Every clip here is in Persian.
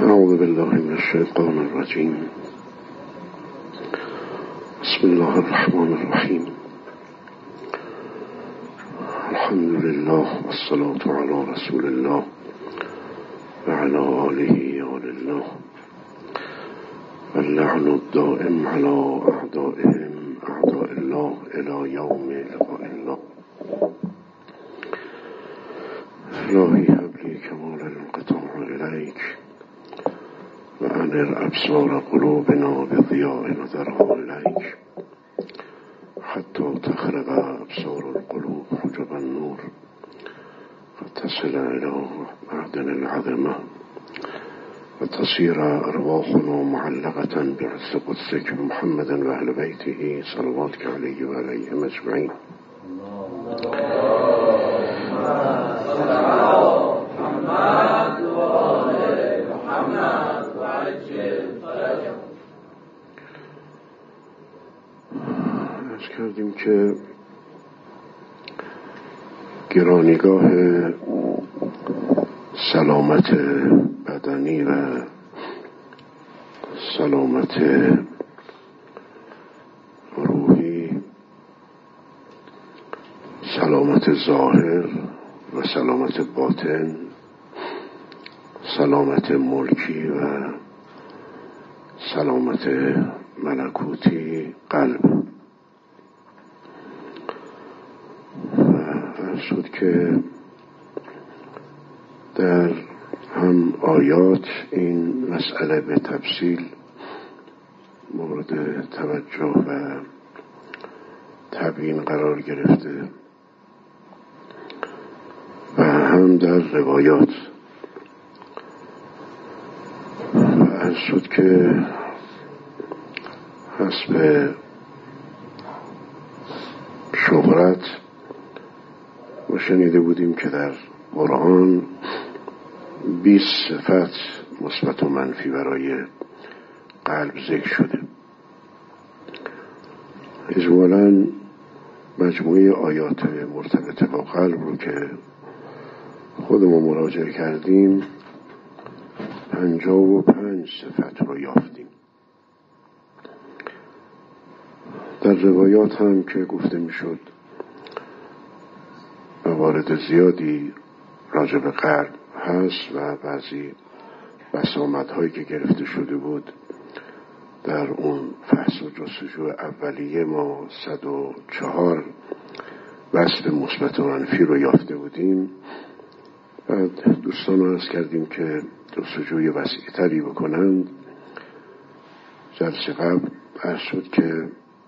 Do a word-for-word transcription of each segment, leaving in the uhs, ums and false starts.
أعوذ بالله من الشيطان الرجيم. بسم الله الرحمن الرحيم. الحمد لله والصلاة على رسول الله وعلى آله وآل الله واللعن الدائم على أعدائهم أعداء الله إلى يوم لقاء الله. إلهي هب لي كمال الانقطاع إليك وأنر أبصار قلوبنا بضياء نظرها إليك حتى تخرج أبصار القلوب حجب النور فتصل إلى معدن العظمة وتصير أرواحنا معلقة بعز قدسك بمحمد وأهل بيته صلواتك عليه وعليهم أجمعين. عرض کردیم که گرانیگاه سلامت بدنی و سلامت روحی، سلامت ظاهر و سلامت باطن، سلامت ملکی و سلامت ملکوتی قلب. و شد که در هم آیات این مسئله به تفصیل مورد توجه و تبیین قرار گرفته و هم در روایات. و از شد که حسب شهرت و شنیده بودیم که در قرآن بیست صفت مثبت و منفی برای قلب ذکر شده. اجمالاً مجموعه آیات مرتبط با قلب رو که خودمون مراجعه کردیم پنجاه و پنج صفت رو یافتیم. در روایات هم که گفته میشد موارد زیادی راجع به قلب هست و بعضی بسامدهایی که گرفته شده بود در اون فحص و جستجو اولیه ما صد و چهار وصف مثبت و منفی رو یافته بودیم. بعد دوستان رو عرض کردیم که جستجوی وسیع‌تری بکنند. جلسه قبل عرض شد که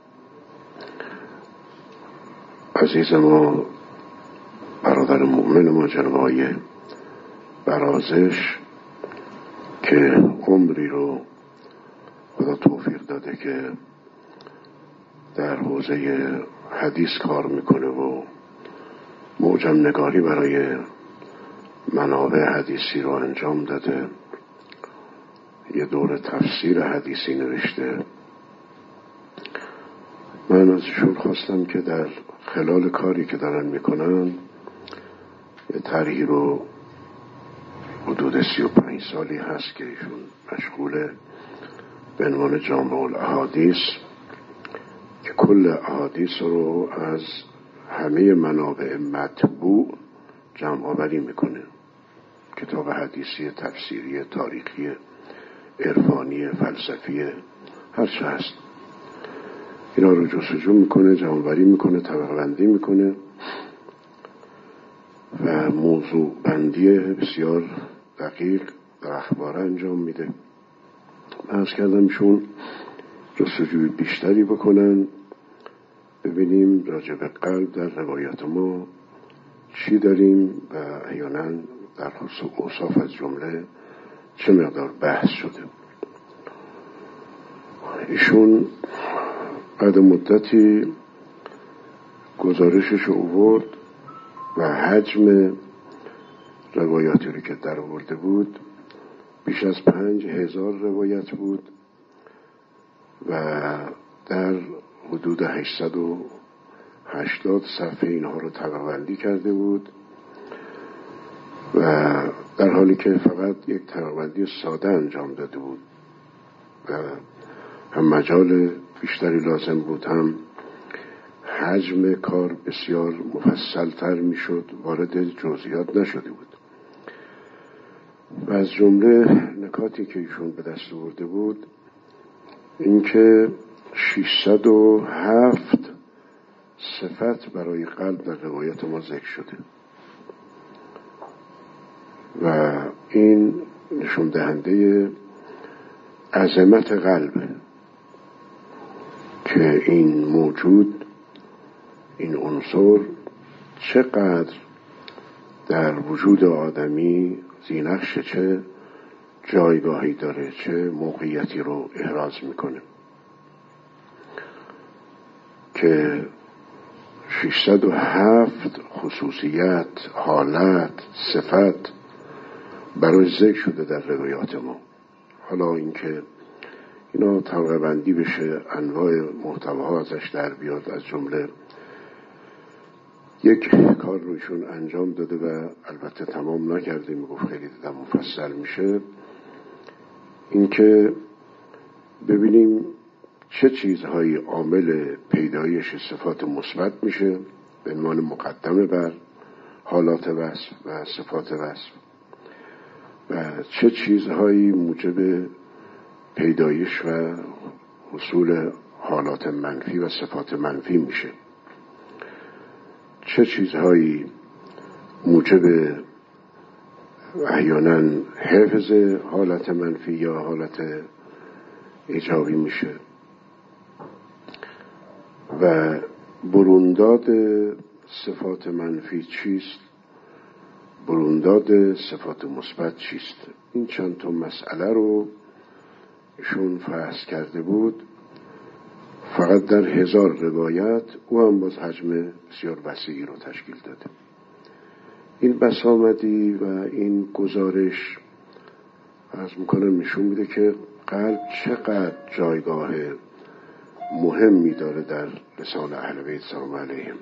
عزیز ما برادر مؤمن ما جناب آقای برازش که عمری رو خدا توفیق داده که در حوزه حدیث کار میکنه و معجم نگاری برای منابع حدیثی رو انجام داده، یه دور تفسیر حدیثی نوشته. من ازشون خواستم که در خلال کاری که دارن میکنن یه طرحی رو حدود سی و پنج سالی هست که ایشون مشغوله به عنوان جامع الاحادیث که کل احادیث رو از همه منابع مطبوع جمع آوری میکنه. کتاب حدیثی، تفسیری، تاریخی، عرفانی، فلسفی، هر چه هست اینا رو جستجو میکنه، جمع آوری میکنه، طبقه بندی میکنه و موضوع بندی بسیار دقیق در اخبار انجام میده. من عرض کردم شون جستجوی بیشتری بکنن ببینیم راجع به قلب در روایات ما چی داریم و احیانا در خصوص اوصاف از جمله چه مقدار بحث شده. ایشون بعد مدتی گزارشش رو آورد و حجم روایاتی رو که در آورده بود بیش از پنج هزار روایت بود و در حدود هشتصد و هشتاد صفحه اینها رو طبقه بندی کرده بود و در حالی که فقط یک طبقه‌بندی ساده انجام داده بود و هم مجال بیشتری لازم بود، هم حجم کار بسیار مفصل‌تر میشد، وارد جزئیات نشده بود. و از جمله نکاتی که ایشون به دست آورده بود اینکه ششصد و هفت صفت برای قلب در روایت ما ذکر شده و این نشون دهنده عظمت قلبه که این موجود، این عنصر چقدر در وجود آدمی ذی‌نقشه، چه جایگاهی داره، چه موقعیتی رو احراز میکنه که ششصد و هفت خصوصیت، حالت، صفت برای ذکر شده در روایات ما. حالا اینکه اینا طبقه بندی بشه، انواع محتواها ازش در بیاد، از جمله یک کار رویشون انجام داده و البته تمام نکرده، میگفت خیلی دیدم مفصل میشه، اینکه ببینیم چه چیزهایی عامل پیدایش صفات مثبت میشه به عنوان مقدمه بر حالات وصف و صفات وصف و چه چیزهایی موجب پیدایش و حصول حالات منفی و صفات منفی میشه، چه چیزهایی موجب احیانا حفظ حالت منفی یا حالت ایجابی میشه و برونداد صفات منفی چیست، برونداد صفات مثبت چیست. این چند تا مسئله رو ایشون فرض کرده بود فقط در هزار روایت، او هم باز حجم بسیار وسیعی رو تشکیل داده. این بسامدی و این گزارش عرض میکنم نشون میده که قلب چقدر جایگاه مهمی داره در لسان اهل بیت سلام علیهم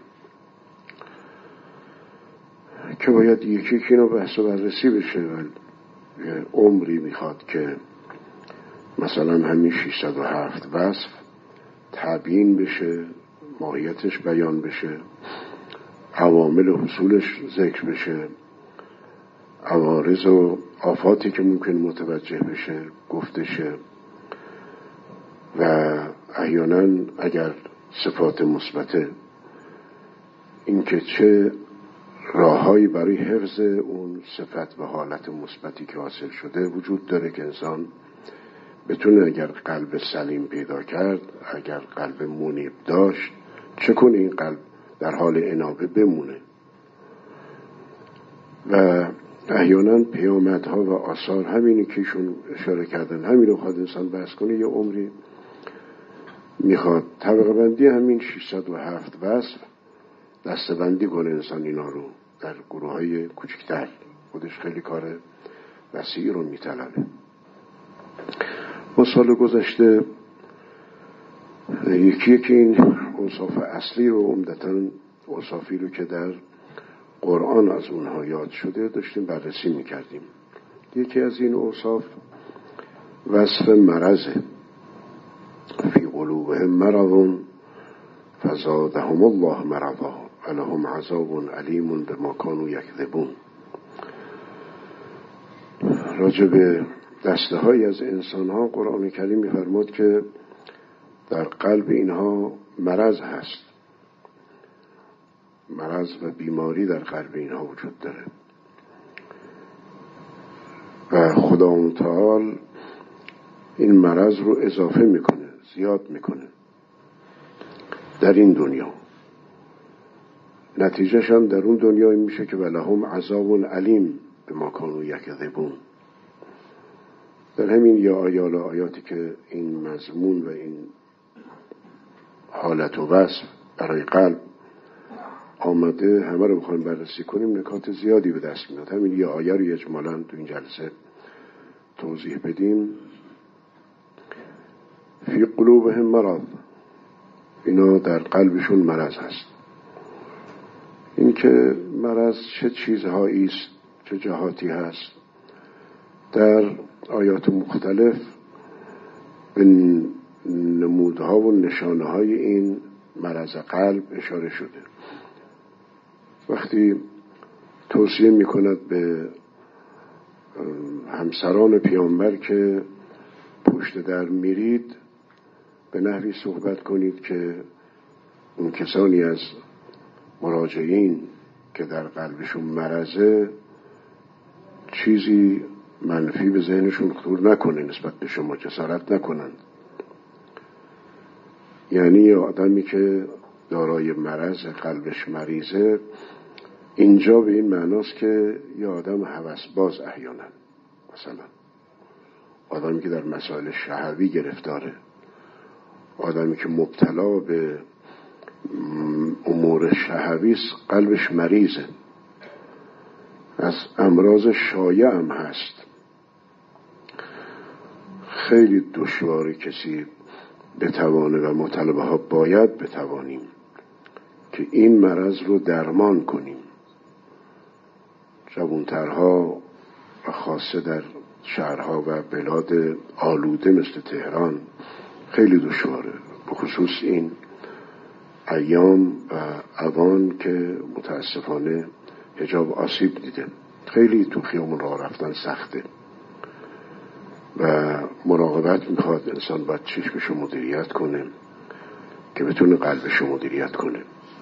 که باید یکی یکی اینو بحث و بررسی بشه و عمری میخواد که مثلا همین ششصد و هفت وصف تبیین بشه، ماهیتش بیان بشه، عوامل حصولش ذکر بشه، عوارض و آفاتی که ممکن متوجه بشه گفته شه و احیانا اگر صفات مثبته اینکه چه راههایی برای حفظ اون صفت و حالت مثبتی که حاصل شده وجود داره که انسان بتونه اگر قلب سلیم پیدا کرد، اگر قلب منیب داشت، چه کنه این قلب در حال انابه بمونه. و احیانا پیامدها و آثار همینی که ایشون اشاره کردن، همین رو خواهد انسان بحث کنه، یه عمری میخواد طبقه بندی همین ششصد و هفت وصف دسته بندی کنه انسان اینا رو در گروه های کوچکتر، خودش خیلی کار وسیعی رو میطلبه. ما سال گذشته یکی یکی این اوصاف اصلی رو، عمدتاً اوصافی رو که در قرآن از اونها یاد شده داشتیم بررسی میکردیم. یکی از این اوصاف وصف مرضه، فی قلوبهم مرض فزادهم الله مرضا ولهم عذاب علیم بما كانوا یکذبون. راجع به دسته های از انسان ها قرآن کریم می‌فرماد که در قلب اینها مرض هست، مرض و بیماری در قلب اینها وجود داره و خدا متعال این مرض رو اضافه میکنه، زیاد میکنه در این دنیا. نتیجهش هم در اون دنیا این میشه که ولهم عذاب علیم بما كانوا یکذبون. در همین یا آیال آیاتی که این مضمون و این حالت و وصف برای قلب آمده همه رو بخوایم بررسی کنیم نکات زیادی به دست میاد. همین یا آیه رو اجمالاً تو این جلسه توضیح بدیم. فی قلوبهم مرض، اینا در قلبشون مرض هست. این که مرض چه چیزهایی است، چه جهاتی هست، در آیات مختلف به نمودها و نشانه های این مرض قلب اشاره شده. وقتی توصیه می کند به همسران پیامبر که پشت در میرید به نحوی صحبت کنید که اون کسانی از مراجعین که در قلبشون مرضه چیزی منفی به ذهنشون خطور نکنه، نسبت به شما جسارت نکنند. یعنی یه آدمی که دارای مرض قلبش مریضه، اینجا به این معناست که یه آدم هوسباز احیانا، مثلا آدمی که در مسائل شهوی گرفتاره، آدمی که مبتلا به امور شهوی است، قلبش مریضه، از امراض شایع هم هست. خیلی دشواره کسی بتوانه و مطالبه ها باید بتوانیم که این مرض رو درمان کنیم. جوانترها و خاصه در شهرها و بلاد آلوده مثل تهران خیلی دشواره، به خصوص این ایام و اوان که متاسفانه حجاب آسیب دیده. خیلی تو خیابون راه رفتن سخته و مراقبت میخواد. انسان باید چشمشو مدیریت کنه که بتونه قلبشو مدیریت کنه.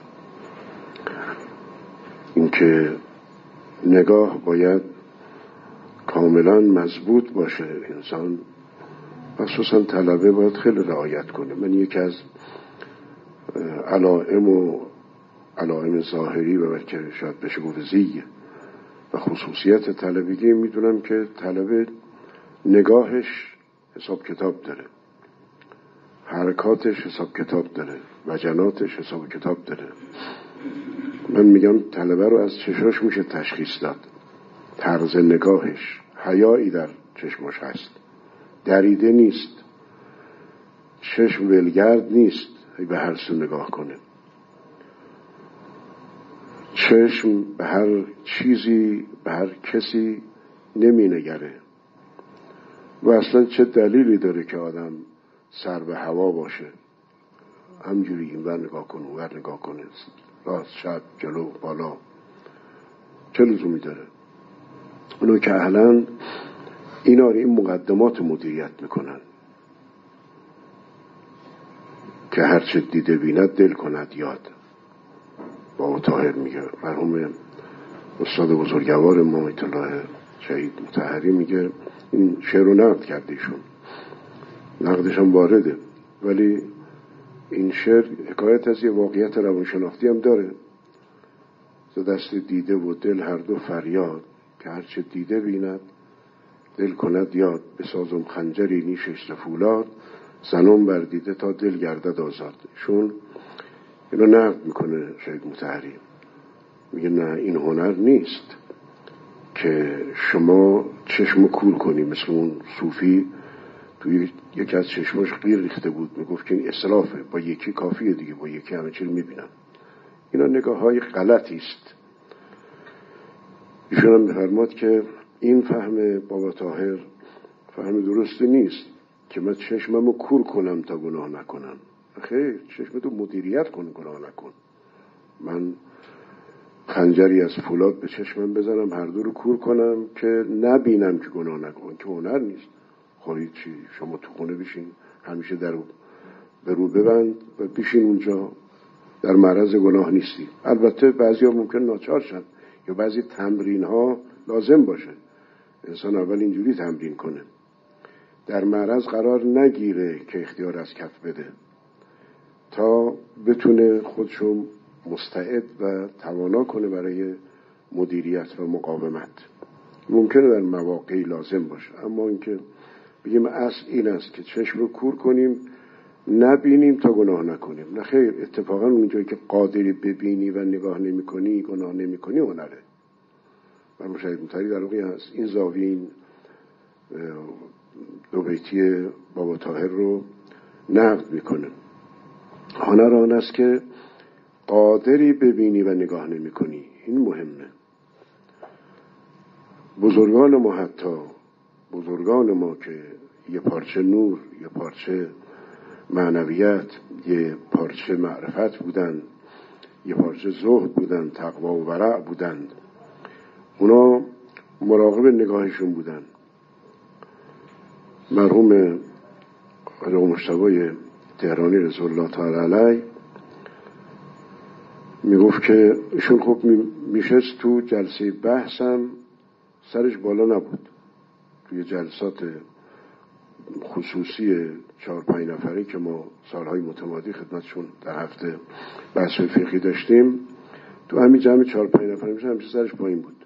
اینکه نگاه باید کاملا مضبوط باشه. انسان مخصوصا طلبه باید خیلی رعایت کنه. من یکی از علائم و علائم ظاهری و بلکه شاید بشه گفت زیه و خصوصیت طلبگی میدونم که طلبه نگاهش حساب کتاب داره، حرکاتش حساب کتاب داره، وجناتش حساب کتاب داره. من میگم طلبه رو از چشاش میشه تشخیص داد، طرز نگاهش، حیایی در چشمش هست، دریده نیست، چشم ولگرد نیست به هر سو نگاه کنه، چشم به هر چیزی به هر کسی نمی نگره. و اصلا چه دلیلی داره که آدم سر به هوا باشه، همجوری این ور نگاه کنه اون ور نگاه کنه، راست چپ جلو بالا، چه لزومی داره؟ اونو که اهلا اینا رو این مقدمات رو مدیریت میکنن که هرچه دیده بیند دل کند یاد. بابا طاهر میگه، مرحوم استاد بزرگوار ما ایت الله شهید مطهری میگه، این شعر رو نقد کرده ایشون، نقدش هم وارده، ولی این شعر حکایت از یه واقعیت روانشناختی هم داره. ز دست دیده و دل هر دو فریاد، که هرچه دیده بیند دل کند یاد. بسازم خنجری نیشش ز فولاد، زنم بر دیده تا دل گردد آزاد. شون اینو نقد میکنه شهید مطهری، میگه نه این هنر نیست که شما چشمو کور کنی. مثل اون صوفی توی یکی از چشماش قیر ریخته بود، میگفت که این اسرافه، با یکی کافیه دیگه، با یکی همه چی رو میبینم. اینا نگاه های غلطی است. ایشون هم میفرماد که این فهم بابا طاهر فهم درستی نیست که من چشممو کور کنم تا گناه نکنم. خیر، چشمتو مدیریت کن، گناه نکن. من خنجری از فولاد به چشمم بزنم، هر دو رو کور کنم که نبینم که گناه نکنم، که هنر نیست. خواهید چی؟ شما تو خونه بشین، همیشه در به رو ببند و بشین اونجا، در معرض گناه نیستی. البته بعضی ها ممکن ناچار شن یا بعضی تمرین ها لازم باشه، انسان اول اینجوری تمرین کنه، در معرض قرار نگیره که اختیار از کف بده تا بتونه خودشو مستعد و توانا کنه برای مدیریت و مقاومت. ممکنه در مواقعی لازم باشه، اما اینکه بگیم اصل این است که چشم رو کور کنیم نبینیم تا گناه نکنیم، نه خیر. اتفاقا اونجایی که قادری ببینی و نگاه نمی کنی، گناه نمی کنی، هنره. من شهید مطهری در واقع از این زاویه این دو بیتی بابا طاهر رو نقد میکنه. هنر آن است که قادری ببینی و نگاه نمی کنی، این مهمه. بزرگان ما حتی بزرگان ما که یه پارچه نور، یه پارچه معنویت، یه پارچه معرفت بودن، یه پارچه زهد بودن، تقوا و ورع بودن، اونا مراقب نگاهشون بودن. مرحوم آقا مجتبی تهرانی رضی الله تعالی علیه میگفت که ایشون خب میشست تو جلسه بحثم سرش بالا نبود، توی جلسات خصوصی چهار پنج نفره که ما سالهای متمادی خدمتشون در هفته بحث فقهی داشتیم، تو همین جمع چهار پنج نفره میشه همیشه سرش پایین بود.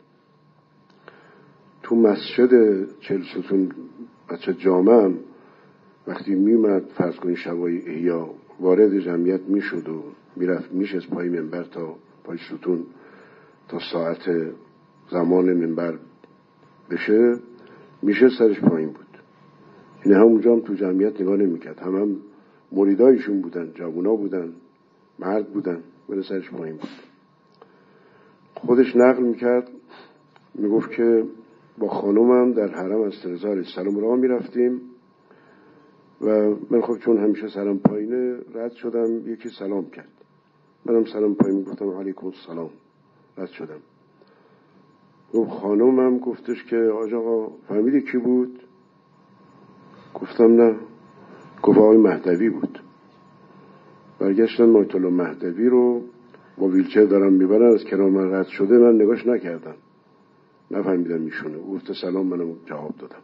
تو مسجد چهل ستون بچه جامعه هم وقتی میومد فرض کنید شبای احیا وارد جمعیت میشد و میرفت میشست پای منبر تا پای ستون تا ساعت زمان منبر بشه، میشه سرش پایین بود. این همونجا هم تو جمعیت نگاه نمیکرد، هم هم مریدایشون بودن، جوونا بودن، مرد بودن، ولی سرش پایین بود. خودش نقل میکرد، میگفت که با خانومم در حرم از رضا علیه السلام راه میرفتیم و من خب چون همیشه سرم پایینه رد شدم، یکی سلام کرد، منم سلام پایین گفتم علیکم السلام، رد شدم. و خانومم گفتش که آقا فهمیدی کی بود؟ گفتم نه. گفت آقای مهدوی بود. برگشتن آیت الله مهدوی رو با ویلچر دارم میبرن، از کنار من رد شده، من نگاش نکردم، نفهمیدم میشونه. گفت سلام، منم جواب دادم.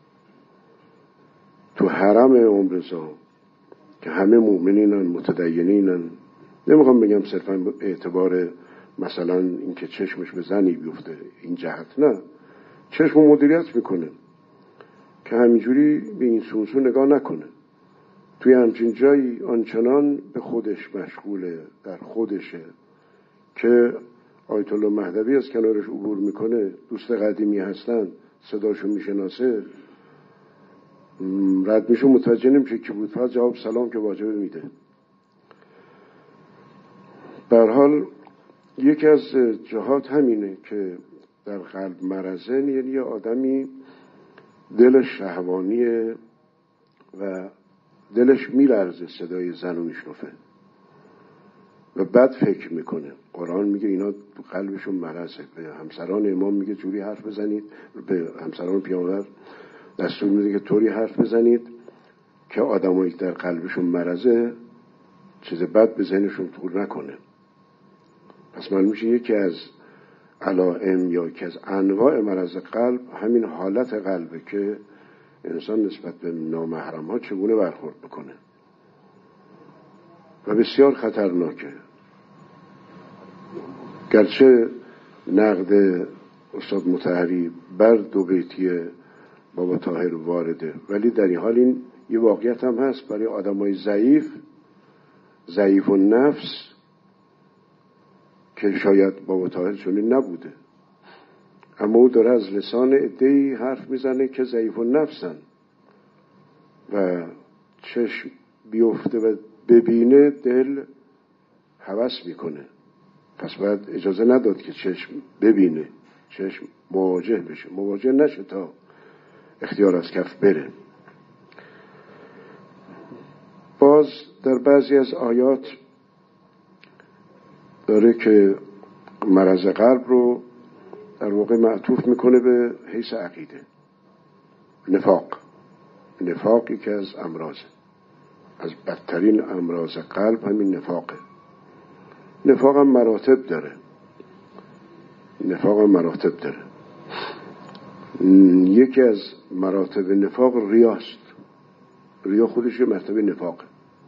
تو حرم عمرزا که همه مؤمنینن، متدینینن، نمیخوام بگم صرفا اعتبار مثلا اینکه چشمش به زنی بیفته این جهت، نه، چشم مدیریت میکنه که همینجوری به این سونسو نگاه نکنه. توی همچین جایی آنچنان به خودش مشغوله، در خودشه، که آیت الله مهدوی از کنارش عبور میکنه، دوست قدیمی هستن، صداشو میشناسه، رد میشه، متوجه نمیشه کی بود، فقط جواب سلام که واجبه میده. به هر حال یکی از جهات همینه که در قلب مرزه، یعنی یه آدمی دلش شهوانیه و دلش میلرزه صدای زن رو میشنفه و بد فکر میکنه. قرآن میگه اینا تو قلبشون مرزه. به همسران امام میگه جوری حرف بزنید، به همسران پیامبر دستور میده که طوری حرف بزنید که آدمایی در قلبشون مرزه چیز بد به ذهنشون خطور نکنه. پس معلوم میشه یکی از علائم یا یکی از انواع مرض قلب همین حالت قلبه که انسان نسبت به نامحرم ها چگونه برخورد بکنه و بسیار خطرناکه. گرچه نقد استاد مطهری بر دو بیتی بابا طاهر وارده، ولی در این حال این یه واقعیت هم هست برای آدمای ضعیف، ضعیف و نفس، که شاید بابا طاهر چنین نبوده، اما او داره از لسان عده‌ای حرف میزنه که ضعیف و نفسن و چشم بیفته و ببینه دل هوس میکنه. پس باید اجازه نداد که چشم ببینه، چشم مواجه بشه، مواجه نشه تا اختیار از کف بره. باز در بعضی از آیات داره که مرض قلب رو در واقع معطوف میکنه به حیث عقیده. نفاق نفاقی که از امراض، از بدترین امراض قلب همین نفاقه. نفاق هم مراتب داره، نفاق هم مراتب داره. یکی از مراتب نفاق ریاست. ریا خودش یه مرتبه نفاقه.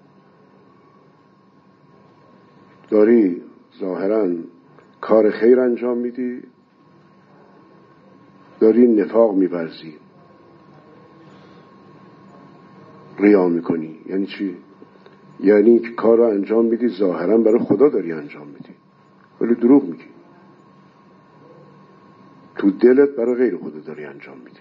داری ظاهراً کار خیر انجام میدی، داری نفاق می‌ورزی، ریا میکنی. یعنی چی؟ یعنی که کار رو انجام میدی ظاهراً برای خدا داری انجام میدی، ولی دروغ میگی، تو دلت برای غیر خدا داری انجام میدی.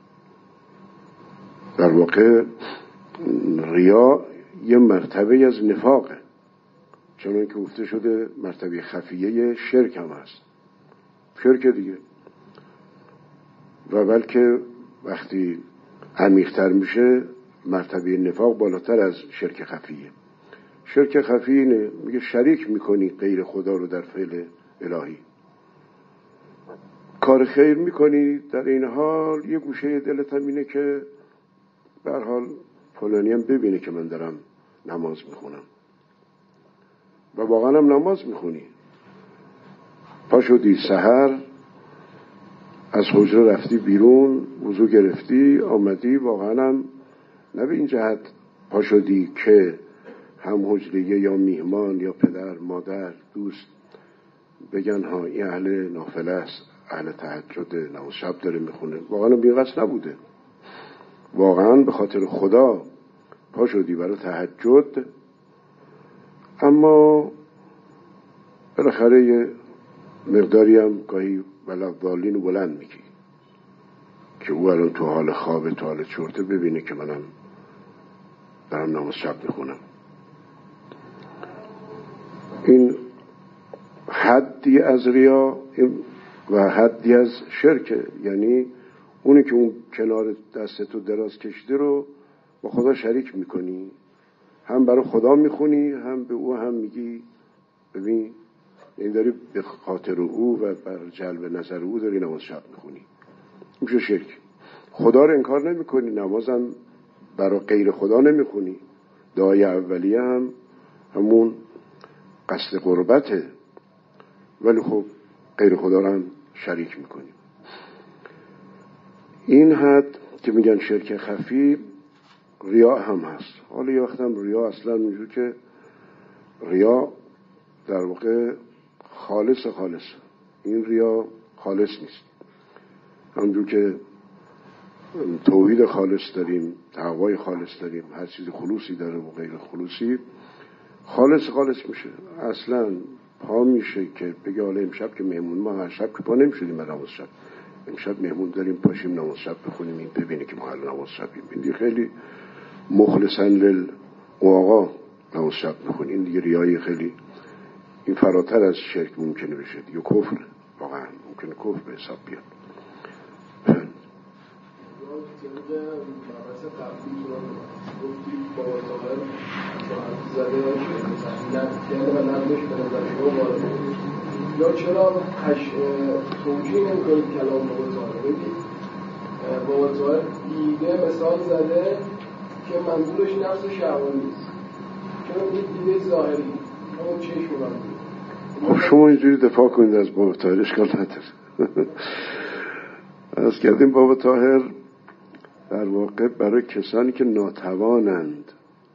در واقع ریا یه مرتبه از نفاقه، چون که گفته شده مرتبه خفیه شرک هم هست، شرک دیگه. و بلکه وقتی عمیق‌تر میشه مرتبه نفاق بالاتر از شرک خفیه. شرک خفی اینه میگه شریک میکنی غیر خدا رو در فعل الهی، کار خیر میکنی، در این حال یه گوشه دلت هم اینه که به هر حال فلانی هم ببینه که من دارم نماز میخونم و واقعا هم نماز میخونی. پا شدی سحر از حجره رفتی بیرون، وضو گرفتی آمدی، واقعا هم نه به این جهت پا شدی که هم حجریه یا میهمان یا پدر مادر دوست بگن ها این اهل نافله است، اهل تهجد، نماز شب داره میخونه. واقعا بی قصد نبوده، واقعا به خاطر خدا پا شدی برای تهجد. اما بالاخره یه مقداری هم گاهی ولضالین بلند میگی که او الان تو حال خوابه، تو حال چرته، ببینه که منم دارم نماز شب میخونم. این حدی از ریا و حدی از شرکه، یعنی اونی که اون کنار دستتو دراز کشیده رو با خدا شریک میکنی، هم برای خدا میخونی هم به او هم میگی ببین، این داری به خاطر او و بر جلب نظر او داری نماز شب میخونی. میشه شرک. خدا رو انکار نمیکنی، نمازم برای غیر خدا نمیخونی، دعای اولیه هم همون قصد قربته، ولی خب غیر خدا رو هم شریک میکنی. این حد که میگن شرک خفی ریا هم هست. حالا یه وقت هم ریا اصلا میجور که ریا در واقع خالص خالص، این ریا خالص نیست. همونجور که توحید خالص داریم، تقوای خالص داریم، هر چیز خلوصی داره و غیر خلوصی، خالص خالص میشه. اصلا پا میشه که بگه حالا امشب که مهمون، ما هر شب که پا نمیشدیم به نماز شب، امشب مهمون داریم پاشیم نماز شب بخونیم، این ببینه که ما هر نماز شبیم. این دیگه خیلی مخلصا لل آقا نماز شب بخونیم، این دیگه ریایی خیلی، این فراتر از شرک ممکنه بشه، دیگه کفر، واقعا ممکنه کفر به حساب بیاد. یا چرا هش توجیه نمی کنید کلام بابا طاهر؟ بگید بابا طاهر دیده مثال زده که منظورش نفس شهوانی نیست، چرا بگید دیده ظاهری همون چشم منظور؟ خب شما اینجوری دفاع کنید از بابا طاهر، اشکال نداره. از کردیم بابا طاهر در واقع برای کسانی که ناتوانند،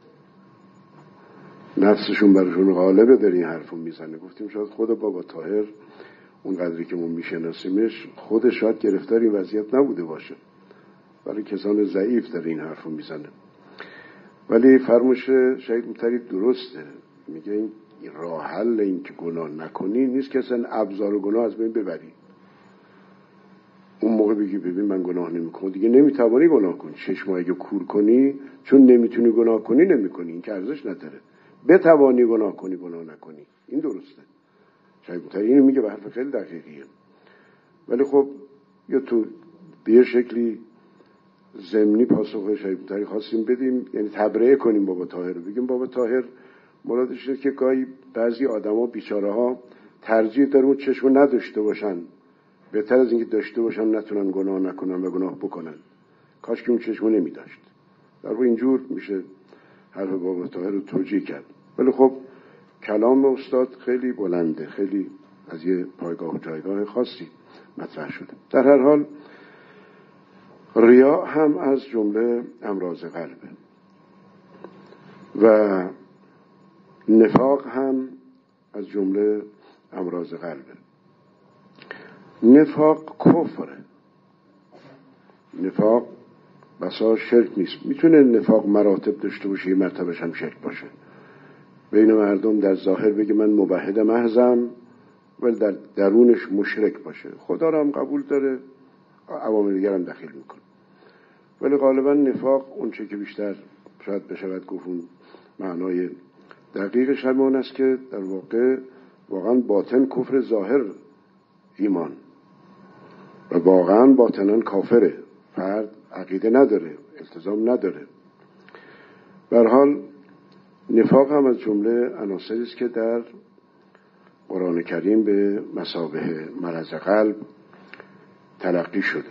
نفسشون برشون غالبه، در این حرفو میزنه. گفتیم شاید خود بابا طاهر اون قدری که ما میشناسیمش خودش شاید گرفتار این وضعیت نبوده باشه، برای کسان ضعیف در این حرفو میزنه. ولی فرموش شهید مطهری درسته، میگه این راه حل این که گناه نکنی نیست که اصلا ابزار گناه از بین ببری. اون موقع بگی ببین من گناه نمیکنم، دیگه نمیتوانی گناه کنی. چشم اگه کور کنی چون نمیتونی گناه کنی نمیکنی، این که ارزش نداره. بتوانی گناه کنی گناه نکنی، این درسته. شاید مطهری اینو میگه، به حرف خیلی دقیقیه. ولی خب یا تو به یه شکلی ضمنی پاسخ شاید مطهری خواستیم بدیم، یعنی تبرئه کنیم بابا طاهر رو، بگیم بابا طاهر مرادش اینه که گاهی بعضی آدما بیچاره ها ترجیح دارن اون چشمو نداشته باشن، بهتر از اینکه داشته باشن نتونن گناه نکنن و گناه بکنن. کاش که اون چشمو نمی داشت. در واقع اینجور میشه حرف بابا طاهر رو توجیه کرد. ولی خب کلام استاد خیلی بلنده، خیلی از یه پایگاه و جایگاه خاصی مطرح شده. در هر حال ریا هم از جمله امراض قلبه و نفاق هم از جمله امراض قلبه. نفاق کفره، نفاق بسا شرک نیست. میتونه نفاق مراتب داشته باشه، یه مرتبهش هم شرک باشه. بین مردم در ظاهر بگه من موحد محضم ولی در درونش مشرک باشه. خدا رو هم قبول داره، عوامل دیگر هم دخیل میکنه. ولی غالبا نفاق اون چه که بیشتر شاید بشود گفت اون معنای دقیقش همون است که در واقع واقعا باطن کفر، ظاهر ایمان، و واقعا باطنان کافره. فرد عقیده نداره، التزام نداره. به هر حال نفاق هم از جمله عناصری است که در قرآن کریم به مثابه مرض قلب تلقی شده.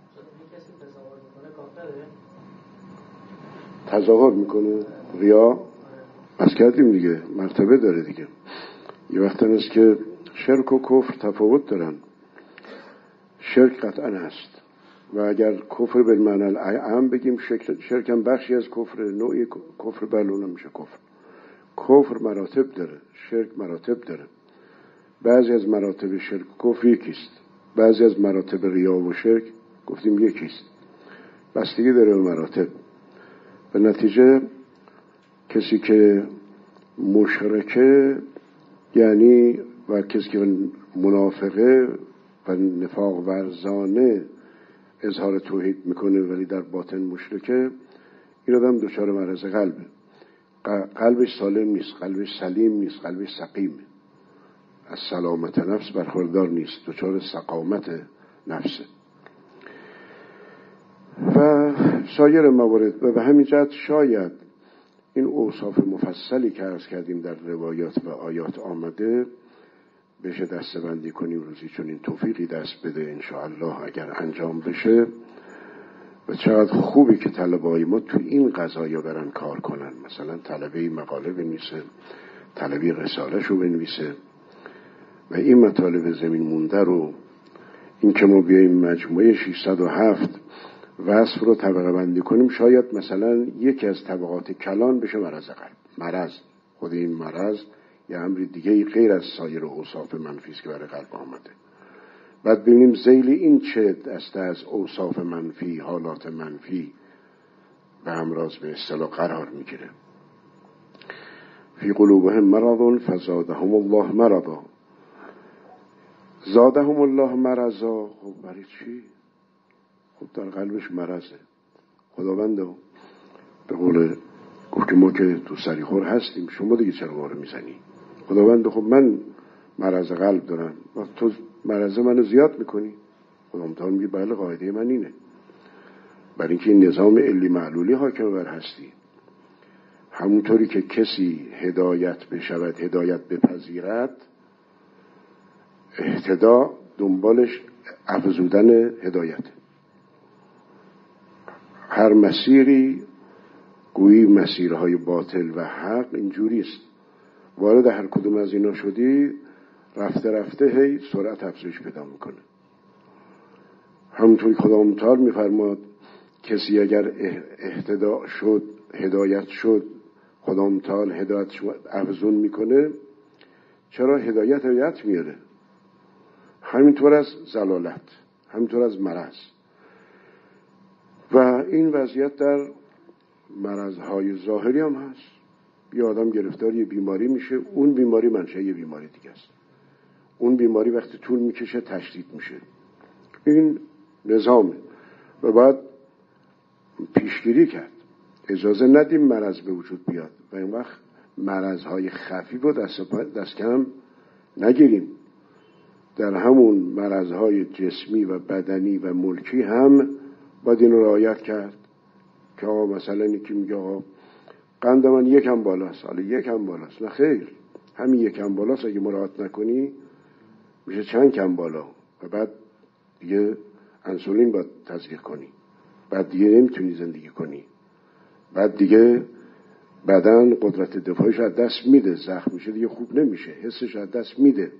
تظاهر میکنه، ریا بس کردیم دیگه، مرتبه داره دیگه. یه وقت هست که شرک و کفر تفاوت دارن. شرک قطعا هست و اگر کفر به معنی اعم بگیم، شرک هم بخشی از کفر، نوعی کفر بلونه میشه کفر. کفر مراتب داره، شرک مراتب داره. بعضی از مراتب شرک و کفر یکیست، بعضی از مراتب ریا و شرک گفتیم یکیست، بستگی داره به مراتب. به نتیجه کسی که مشرکه یعنی و کسی که منافقه و نفاق ورزانه اظهار توحید میکنه ولی در باطن مشرکه، این آدم دچار مرض قلبه. قلبش سالم نیست، قلبش سلیم نیست، قلبش سقیمه، از سلامت نفس برخوردار نیست، دچار سقامت نفسه. و سایر موارد. و به همین جهت شاید این اوصاف مفصلی که عرض کردیم در روایات و آیات آمده بشه دسته بندی کنیم روزی، چون این توفیقی دست بده انشاءالله اگر انجام بشه. و چقدر خوبی که طلبه‌های ما تو این قضایا برن کار کنن. مثلا طلبه مقاله بنویسه، طلبه رساله شو بنویسه و این مطالب زمین مونده رو، این که ما بیاییم مجموعه ششصد و هفت وصف رو طبقه بندی کنیم، شاید مثلا یکی از طبقات کلان بشه مرض قلب. مرض، خود این مرض یه امری دیگه غیر از سایر اوصاف منفی است که برای قلب آمده. بعد ببینیم ذیل این چه دسته از اوصاف منفی، حالات منفی و امراض به اصطلاح قرار میگیره. فی قلوبهم مرض فزادهم الله مرضا. زادهم الله مرضا، خب برای چی؟ خب در قلبش مرضه. خداوند به قول گفت که ما که تو سریخور هستیم، شما دیگه چرا ما رو میزنی؟ خداوند خب من مرض قلب دارم، تو مرض منو زیاد میکنی. خداوند میگه بله قاعده من اینه، برای اینکه این نظام علی معلولی حاکم بر هستی. همونطوری که کسی هدایت بشود، هدایت بپذیرد، اهتدا دنبالش افزودن هدایت. هر مسیری گویی مسیرهای باطل و حق اینجوریست. وارد هر کدوم از اینا شدی، رفته رفته هی سرعت افزایش پیدا میکنه. همونطوری خدا متعال میفرماد کسی اگر اهتدا شد، هدایت شد، خدا متعال هدایت افزون میکنه. چرا؟ هدایت هدایت میاره. همینطور از ضلالت، همینطور از مرض. و این وضعیت در مرضهای ظاهری هم هست. یه آدم گرفتار یه بیماری میشه، اون بیماری منشأ یه بیماری دیگه است. اون بیماری وقتی طول میکشه تشدید میشه. این نظامه و باید پیشگیری کرد. اجازه ندیم مرض به وجود بیاد و این وقت مرضهای خفی رو دست, دست کم نگیریم. در همون مرضهای جسمی و بدنی و ملکی هم باید این رو رعایت کرد که آقا مثلا یکی میگه آقا قند من یکم بالاست، حالا یکم بالاست. نه خیر، همین یکم بالاست اگه مراعات نکنی میشه چند کم بالا و بعد دیگه انسولین باید تزریق کنی، بعد دیگه نمیتونی زندگی کنی، بعد دیگه بدن قدرت دفاعش از دست میده، زخم میشه دیگه خوب نمیشه، حسش از دست میده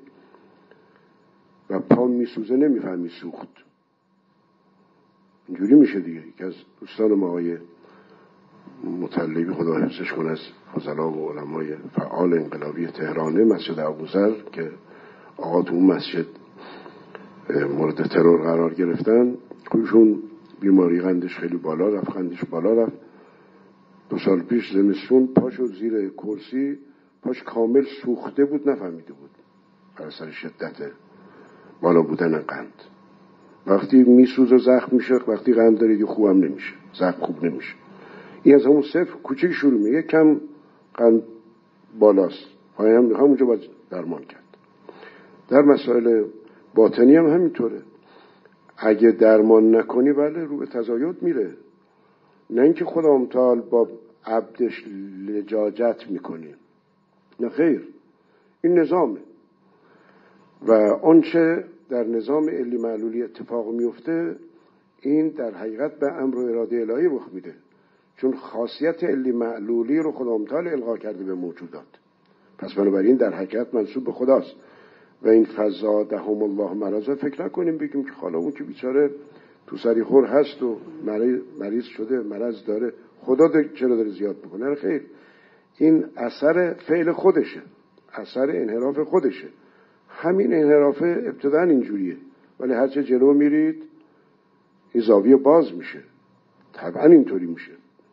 و پا میسوزه، نمیفهمی سوخت. اینجوری میشه دیگه. یکی از دوستان ما آقای مطلبی خدا حفظش کنه از فضلا و علمای فعال انقلابی تهرانه، مسجد ابوذر که آقا تو اون مسجد مورد ترور قرار گرفتن، خودشون بیماری قندش خیلی بالا رفت، قندش بالا رفت. دو سال پیش زمستون پاشو زیر کرسی، پاش کامل سوخته بود، نفهمیده بود بر اثر شدت بالا بودن قند. وقتی میسوز و زخم میشه، وقتی قند دارید خوبم نمیشه، زخم خوب نمیشه. این از همون صفر کوچیک شروع میگه، کم قند بالاست، هم همونجا باید درمان کرد. در مسائل باطنی هم همینطوره. اگه درمان نکنی بله رو به تزاید میره. نه اینکه خدا متعال با عبدش لجاجت میکنه، نه خیر، این نظامه و آنچه در نظام علی معلولی اتفاق میفته این در حقیقت به امر و اراده الهی رخ میده، چون خاصیت علی معلولی رو خدا متعال القا کرده به موجودات، پس بنابراین در حقیقت منسوب به خداست. و این فزادهم الله مرضا، فکر نکنیم بگیم که حالا اون که بیچاره تو سری خور هست و مریض شده مرض داره خدا داره چرا داره زیاد میکنه. خیر، این اثر فعل خودشه، اثر انحراف خودشه. همین انحراف ابتداً اینجوریه، ولی هرچه جلو میرید این زاویه باز میشه، طبعا اینطوری میشه.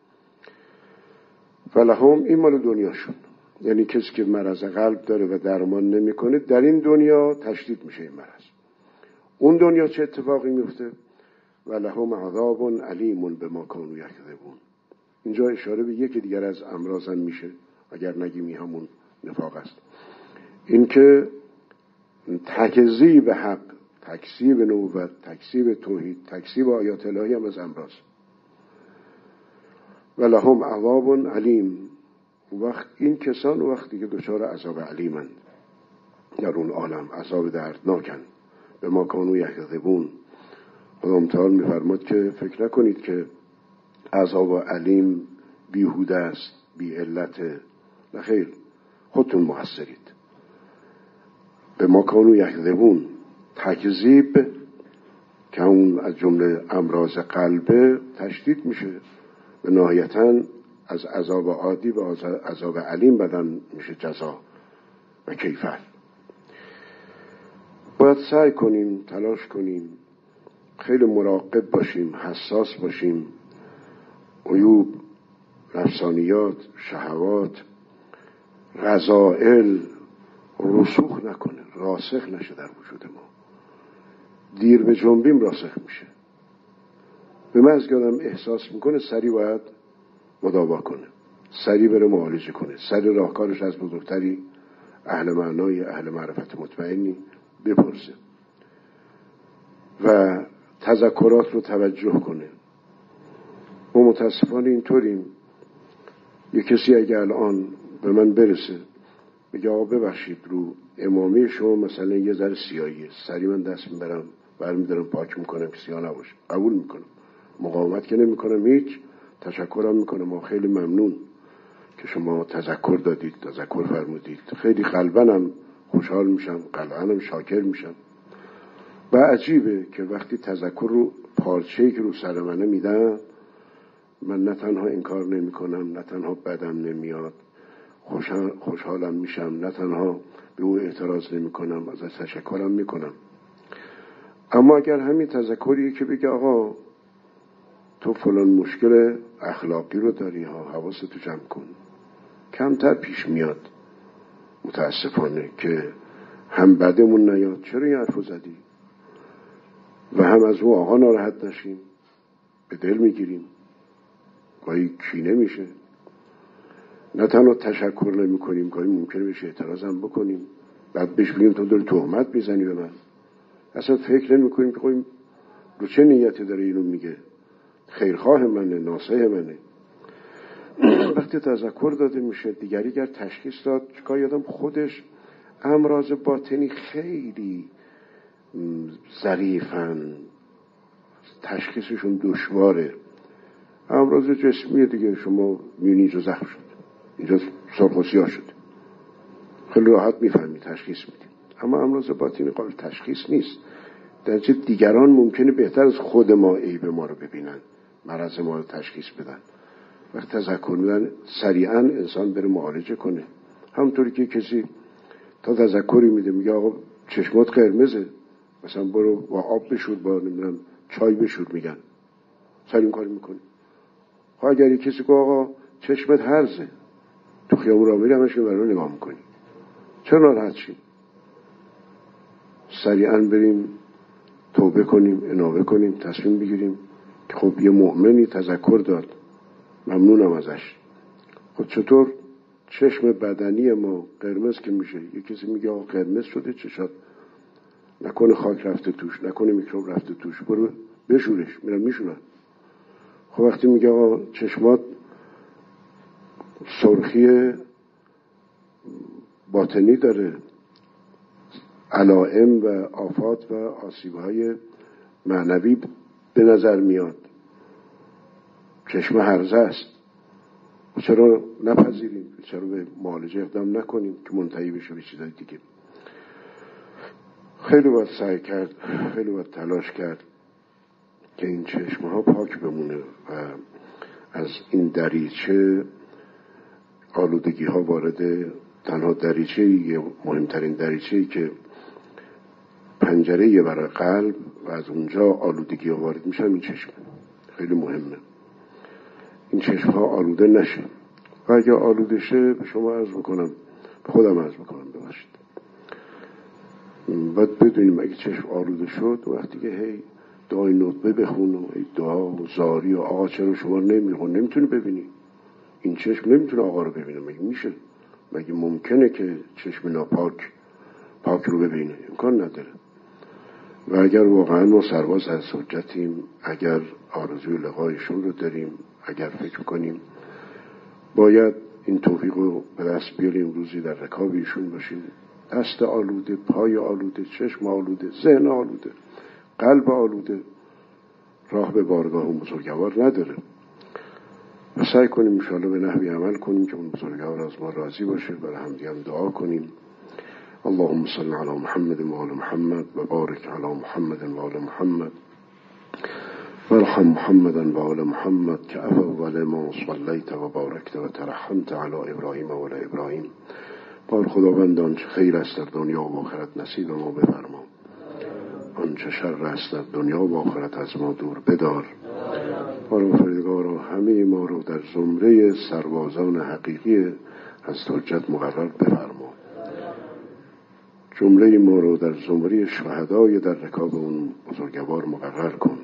فلهم، این مال دنیاشون، یعنی کسی که مرض قلب داره و درمان نمیکنه در این دنیا تشدید میشه این مرض. اون دنیا چه اتفاقی میفته؟ ولهم عذاب علیم بما کانوا یکذبون. اینجا اشاره به یکی دیگر از امراض هم میشه، اگر نگیمی همون نفاق است، این که تکذیب حق، تکذیب نبوت، تکذیب توحید، تکذیب آیات الهی هم از امراض. ولهم عذاب علیم، وقت این کسان وقتی که دچار عذاب علیمند در اون عالم، عذاب دردناکن، به ما کانوا یکذبون. خدا متعال میفرماد که فکر نکنید که عذاب علیم بیهوده است، بی علته، نه خیر، خودتون مقصرید. به ما کانوا یکذبون، تکذیب که اون از جمله امراض قلبه تشدید میشه و نهایتاً از عذاب عادی و عذاب علیم بدن میشه جزا و کیفر. باید سعی کنیم، تلاش کنیم، خیلی مراقب باشیم، حساس باشیم، عیوب، نفسانیات، شهوات، رذائل رسوخ نکنه، راسخ نشه در وجود ما. دیر به جنبیم راسخ میشه. به من از آدم احساس میکنه سریع باید مداوا کنه، سریع بره معالجه کنه، سریع راهکارش از بزرگتری اهل معنای اهل معرفت مطمئنی بپرسه و تذکرات رو توجه کنه. ما متاسفانه اینطوریم. یه کسی اگه الان به من برسه بگه آقا ببخشید رو امامه شما مثلا یه ذره سیاهیه، سریع من دست میبرم برمیدارم پاک میکنم که سیاه نباشه، قبول میکنم، مقاومت که نمیکنم، هیچ، تشکرم میکنم، ما خیلی ممنون که شما تذکر دادید، تذکر فرمودید، خیلی قلبنم خوشحال میشم، قلبنم شاکر میشم. و عجیبه که وقتی تذکر رو پارچه‌ای که رو سر منه میدن، من نه تنها انکار نمی کنم، نه تنها بدم نمیاد، خوشحالم میشم، نه تنها به او اعتراض نمی کنم، ازش تشکرم میکنم. اما اگر همین تذکری که بگه آقا تو فلان مشکل اخلاقی رو داری ها، حواستو جمع کن، کمتر پیش میاد متاسفانه که هم بدمون نیاد چرا این حرفو زدی و هم از او آقا ناراحت نشیم، به دل میگیریم، گاهی کینه میشه، نه تنها تشکر نمی کنیم، گاهی ممکنه بشه اعتراض هم بکنیم، بعد بهش بگیم تو داری تهمت میزنی به من. اصلا فکر نمی کنیم که خب رو چه نیتی داره اینو میگه، خیرخواه منه، ناصح منه. وقتی تذکر داده میشه، دیگری گر تشخیص داد، چکار یادم خودش امراض باطنی خیلی ظریفن، تشخیصشون دشواره. امراض جسمی دیگه شما میونی اینجا زخم شد، اینجا سرخ و سیاه شد، خیلی راحت میفهمی، تشخیص میدیم. اما امراض باطنی قابل تشخیص نیست، در چه دیگران ممکنه بهتر از خود ما عیب ما رو ببینن، مرض ما رو تشخیص بدن. وقت تذکر میدن سریعا انسان بره معالجه کنه. همونطوری که کسی تا تذکری میده میگه آقا چشمات قرمزه، مثلا برو با آب بشور، با نمیدونم چای بشور، میگن سریع کار میکنه. خب اگر کسی که آقا چشمت هرزه، تو خیابون راه میری همش که برای نگاه میکنی، چرا ناراحت شیم؟ سریعا بریم توبه کنیم، انابه کنیم، تصمیم بگیریم که خب یه مؤمنی تذکر داد، ممنونم ازش. خب چطور چشم بدنی ما قرمز که میشه، یه کسی میگه آقا قرمز شده چشات، نکنه خاک رفته توش، نکنه میکروب رفته توش، برو بشورش. میرن میشورن. خب وقتی میگه آقا چشمات سرخی باطنی داره، علائم و آفات و آسیب‌های معنوی به نظر میاد، چشم هرزه است، چرا نپذیریم؟ چرا به معالجه اقدام نکنیم که منتهی بشه به چیزای دیگه؟ خیلی باید سعی کرد، خیلی باید تلاش کرد که این چشم ها پاک بمونه و از این دریچه آلودگی ها وارد، تنها دریچه، مهمترین دریچه‌ای که پنجره برای قلب و از اونجا آلودگی ها وارد میشن این چشم. خیلی مهمه این چشم ها آلوده نشه. و اگه آلوده شه به شما عرض میکنم، به خودم عرض میکنم ببخشید، باید بدونیم اگه چشم آلوده شد وقتی که هی دعای ندبه بخون و هی دعا و زاری و آقا چرا شما نمیخون، نمیتونی ببینی، این چشم نمیتونه آقا رو ببینه. مگه میشه؟ مگه ممکنه که چشم ناپاک پاک رو ببینه؟ امکان نداره. و اگر واقعا ما سرباز از حجتیم، اگر آرزوی لقایشون رو داریم، اگر فکر کنیم باید این توفیق رو به دست بیاریم، روزی در رکاب ایشون باشیم، دست آلوده، پای آلوده، چشم آلوده، ذهن آلوده، قلب آلوده، راه به بارگاه اون بزرگوار نداره. و سعی کنیم انشاءالله به نحوی عمل کنیم که اون بزرگوار از ما راضی باشه. برای همدیگه هم دعا کنیم. اللهم صل علی محمد و آل محمد و بارک علی محمد و آل محمد وارحم محمدا و آل محمد که افضل ما صلیت و بارکت و ترحمت علی ابراهیم و آل ابراهیم. بار خداوندان چه خیر است در دنیا و آخرت نصیب ما بفرما، آنچه شر است در دنیا و آخرت از ما دور بدار. پروردگارا همه ما رو در زمره سربازان حقیقی حضرت حجت مقرر بفرما، جمله ما رو در زمره شهدای در رکاب اون بزرگوار مقرر کن.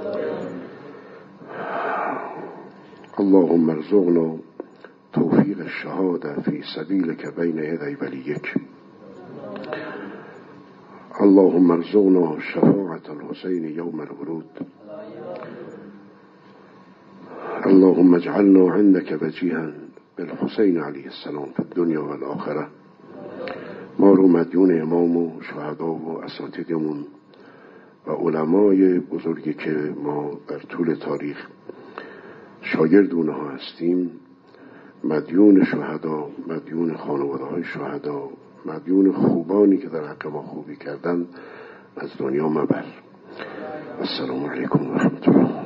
اللهم ارزقنا توفیق الشهاده فی سبیلک بین یدی ولیک. اللهم ارزقنا شفاعة الحسین یوم الورود. اللهم اجعلنا عندك وجيها بالحسین علیه السلام فی الدنیا و الآخره. ما رو مدیون امام و شهدا و اساتیدمون و علمای بزرگی که ما در طول تاریخ شاگرد اونها هستیم، مدیون شهدا، مدیون خانواده های شهدا، مدیون خوبانی که در حق ما خوبی کردن، از دنیا مبر. السلام علیکم و رحمت الله.